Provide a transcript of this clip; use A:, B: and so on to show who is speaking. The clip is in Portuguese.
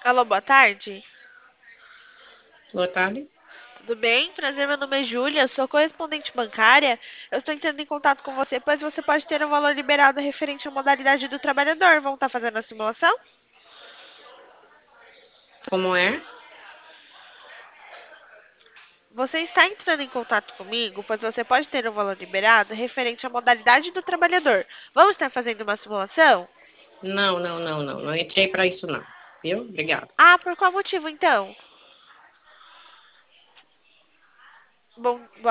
A: Alô, boa tarde.
B: Boa tarde.
A: Tudo bem? Prazer, meu nome é Júlia, sou correspondente bancária. Eu estou entrando em contato com você, pois você pode ter um valor liberado referente à modalidade do trabalhador. Vamos estar fazendo a simulação?
B: Como é?
A: Você está entrando em contato comigo, pois você pode ter um valor liberado referente à modalidade do trabalhador. Vamos estar fazendo uma simulação?
B: Não, não, não, não. Não entrei para isso, não. Viu? Obrigado.
A: Ah, por qual motivo então? Bom, boa